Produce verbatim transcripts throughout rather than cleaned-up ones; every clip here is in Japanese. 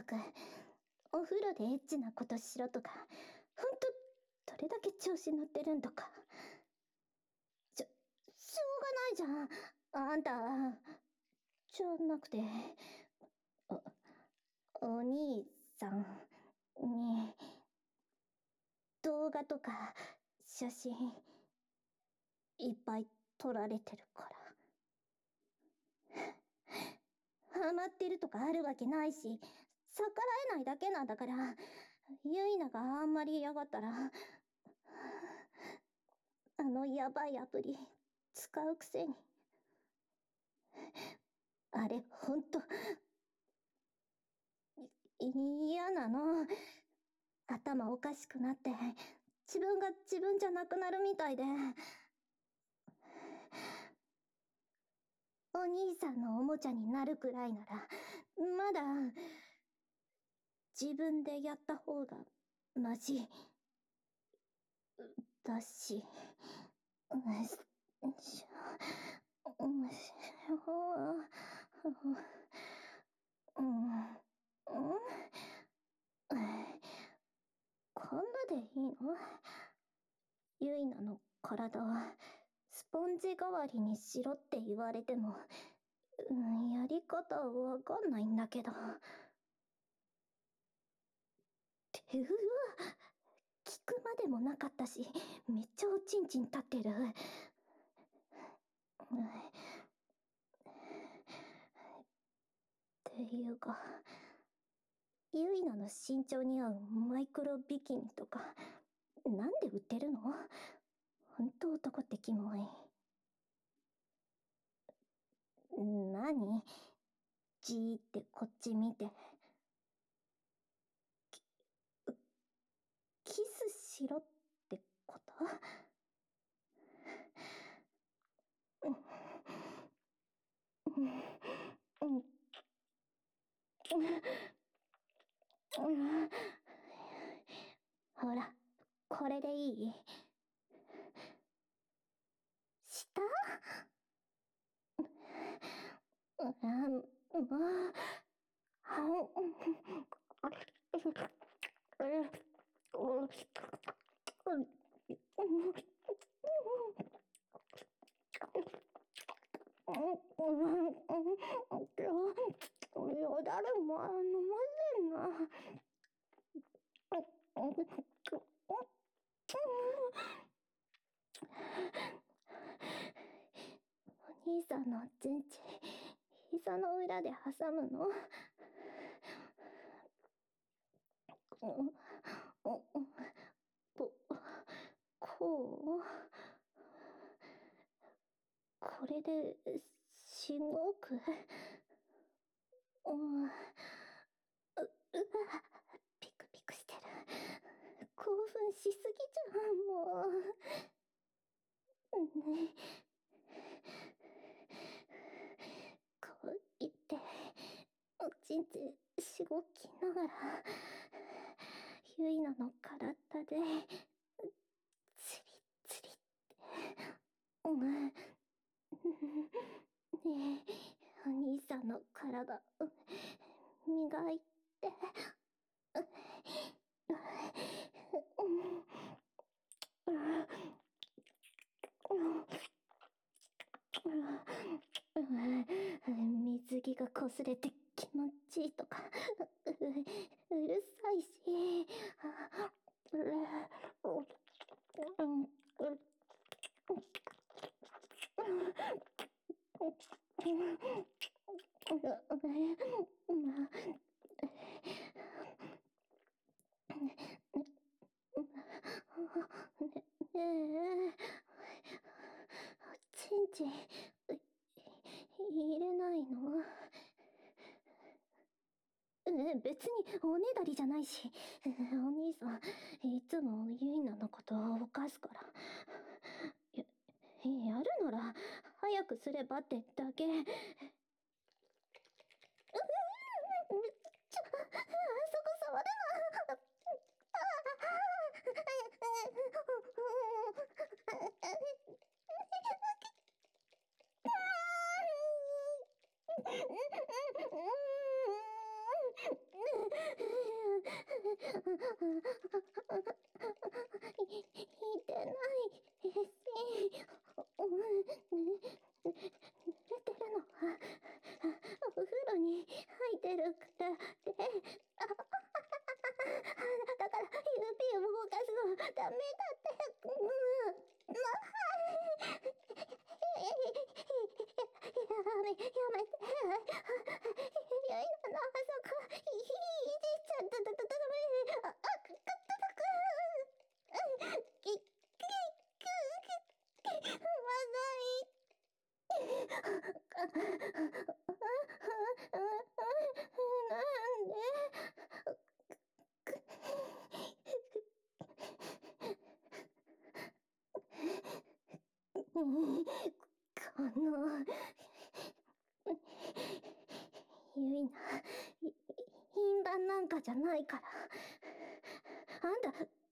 く、お風呂でエッチなことしろとか、ほんと、どれだけ調子乗ってるんとか。しょ、しょうがないじゃん。あんた、じゃなくて、お、お兄さんに、動画とか、写真、いっぱい撮られてるから。ハマってるとかあるわけないし、逆らえないだけなんだから、ユイナがあんまり嫌がったら、あのヤバいアプリ、使うくせに。あれ、ほんと、嫌なの。頭おかしくなって、自分が自分じゃなくなるみたいで。お兄さんのおもちゃになるくらいなら、まだ、自分でやった方が、マシ、だし、うし、しょ、うしょ、うん、うん、こんなでいいの？ユイナの体は、スポンジ代わりにしろって言われても、うん、やり方わかんないんだけど。てうわ、聞くまでもなかったし、めっちゃおちんちん立ってる。っていうか、ユイナの身長に合うマイクロビキニとか、なんで売ってるの？ほんと男ってキモい。なに？じーってこっち見て。キスしろってこと？うん。うん。うん。うん。ほら、これでいい？下？うん、もう、はん、よだれも飲ませんな。お兄さんのチンチ膝の裏で挟むの？こ、こう？これで、しごく？うん。う、うわ、ピクピクしてる。興奮しすぎじゃん、もう。ね。こう言って、おちんちんしごきながら、ユイナの体で、つりつりって。うん。ねえ、お兄さんの体、磨いて。水着が擦れて気持ちいいとか、う、うるさいし。ねえ、チンチン入れないの？別におねだりじゃないし、お兄さんいつもユイナのことを犯すから。や、やるなら早くすればってだけ。う、ちょ、あそこ触るな。 めて。ゆいなのあそこ、いいじいちゃんととととめ、あ、あ、く、く、く、く、き、き、く、き、まだい。なんでこのゆいな、品番なんかじゃないから。あんた、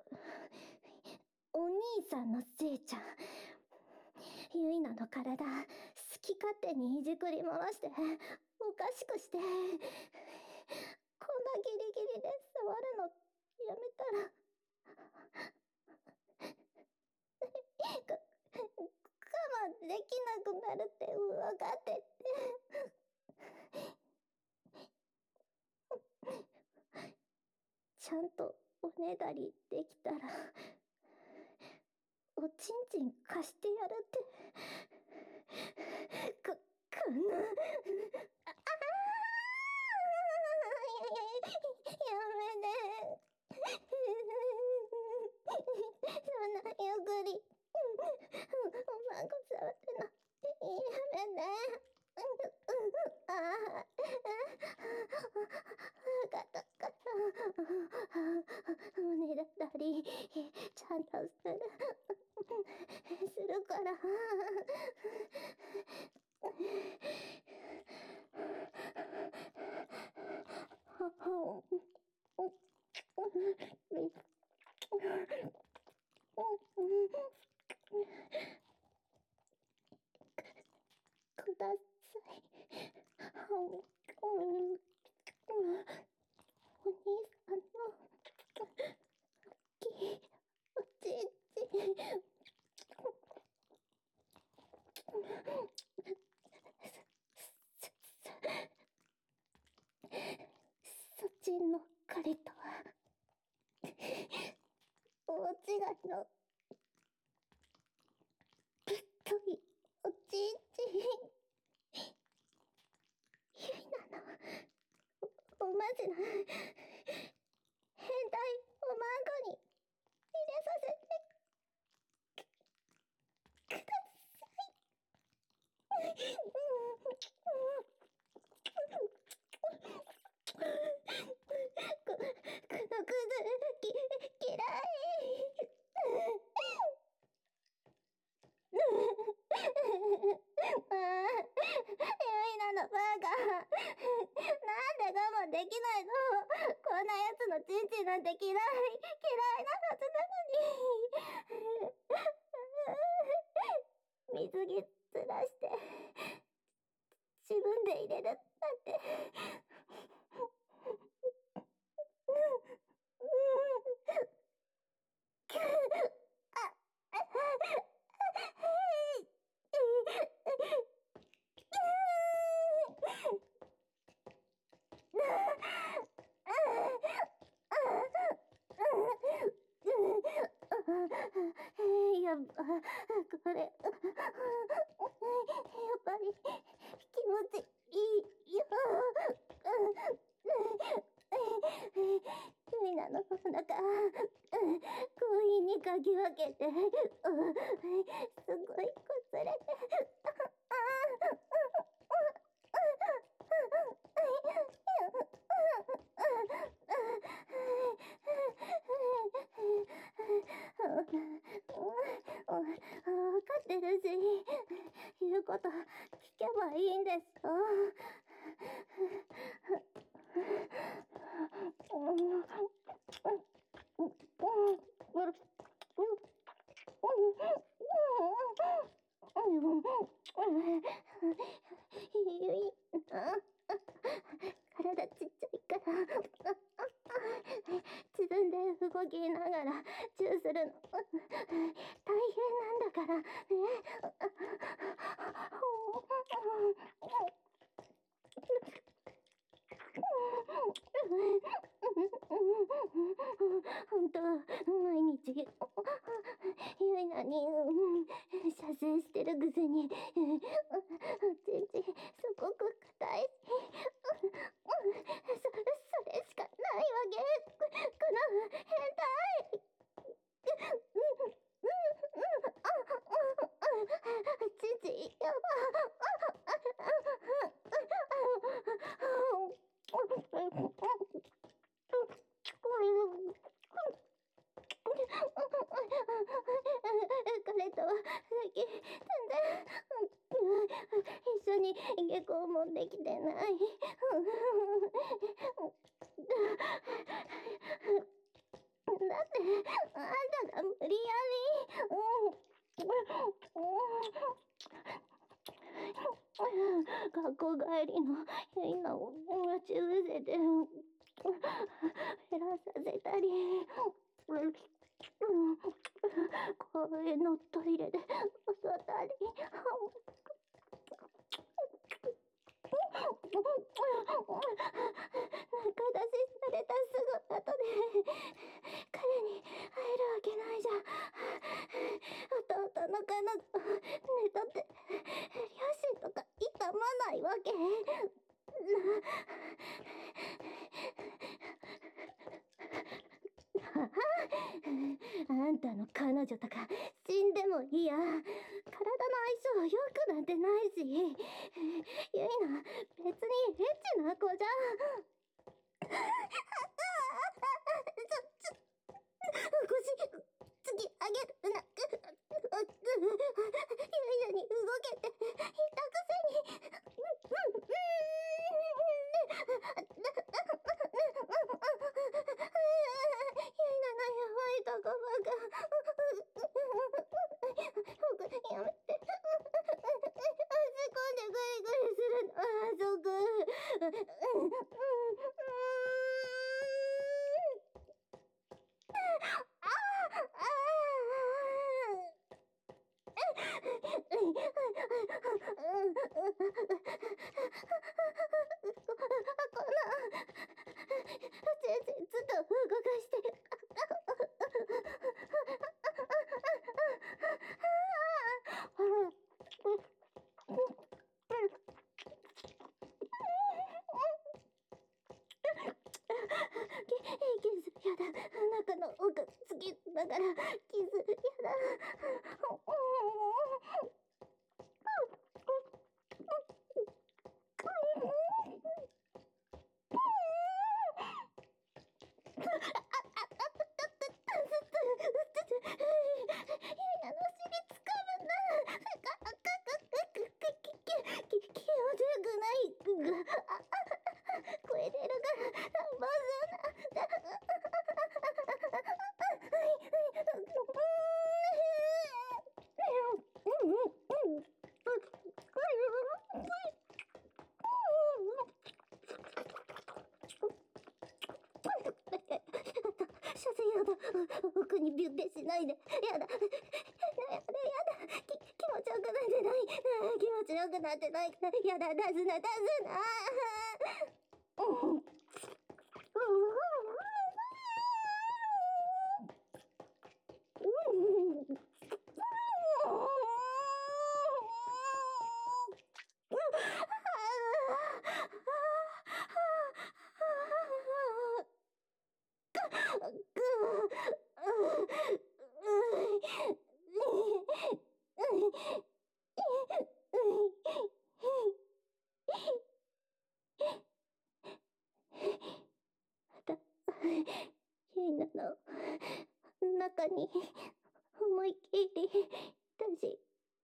お兄さんのせいじゃん。ゆいなの体、好き勝手にいじくり回して、おかしくして、こんなギリギリで触るのやめたら、か、我慢できなくなるって分かってって。ちゃんとおねだりできたら、おちんちん貸してやるって。こ、こんな、あ、あーやめね。そんなゆっくり、おまんこ触っての、やめね。ああ、わかったから、おねだったり、ちゃんとする、するから。ください。お兄さんのきおちんちん。そっちの彼とは大違いのぶっといおちんちん。ゆいなのおまじない変態おまんごに入れさせてください。こ、このクズ、き、嫌い。ああ、ゆいなのバカ。なんで我慢できないの。こんなやつのチンチンなんて嫌い。嫌いなはずなのに。水着ずらして、自分で入れるなんて。やっぱ、これ、やっぱり気持ちいいよ。ゆいなのお腹、強引にかき分けて、すごいこすれて、わかってるし、言うこと聞けばいいんですよ。ゆいな、体ちっちゃいから、自分で動きながらチューするの大変なんだからね。本当毎日ゆいなに射精してるくせにちんちんそに下校もできてない。なんであんたが無理やり、うん学校帰りのゆいなを待ち伏せて減らさせたり、公園のトイレで襲ったり、仲出しされたすぐ後で彼に会えるわけないじゃん。弟の彼女寝とって両親とか痛まないわけ。あんたの彼女とか死んでもいいや。体の相性良くなんてないし、ゆいな別にエッチな子じゃん。ちょちょ腰突き上げるな。ゆいなに動けていたくせに。とこばか僕やめて。足込んでグリグリするの。あそこああ全然ずっと動かしてる。キスやだ。中の奥好きだからキスやだ。奥にビュッてしないで。やだ。やだ、やだ。き気持ちよくなってない。気持ちよくなってない。やだ、出すな、出すな。うん。ゆいなの中に思いっきり出し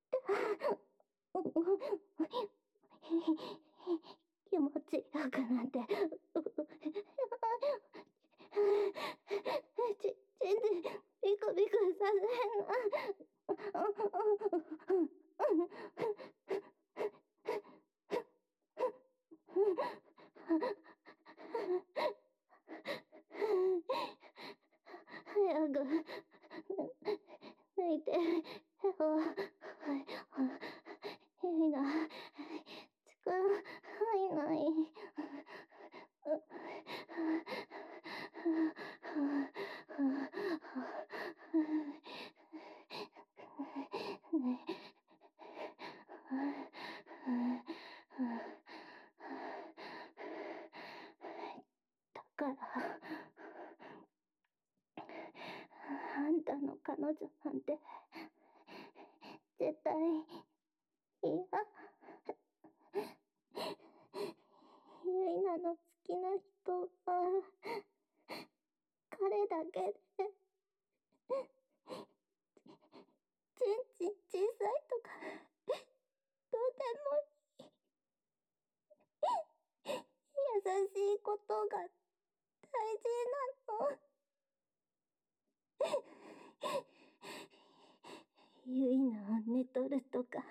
気持ちよくなってち全然ビクビクさせんな。早く泣いてよ。いいな。力入んない。だからあんたの彼女なんて絶対嫌。ゆいなの好きな人は彼だけで、ちんちん小さいとかどうでもいい。 しいことが大事なの。ゆいの寝とるとか、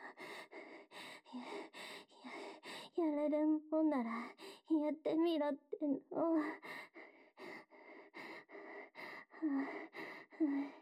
や、や、やれるもんならやってみろっての。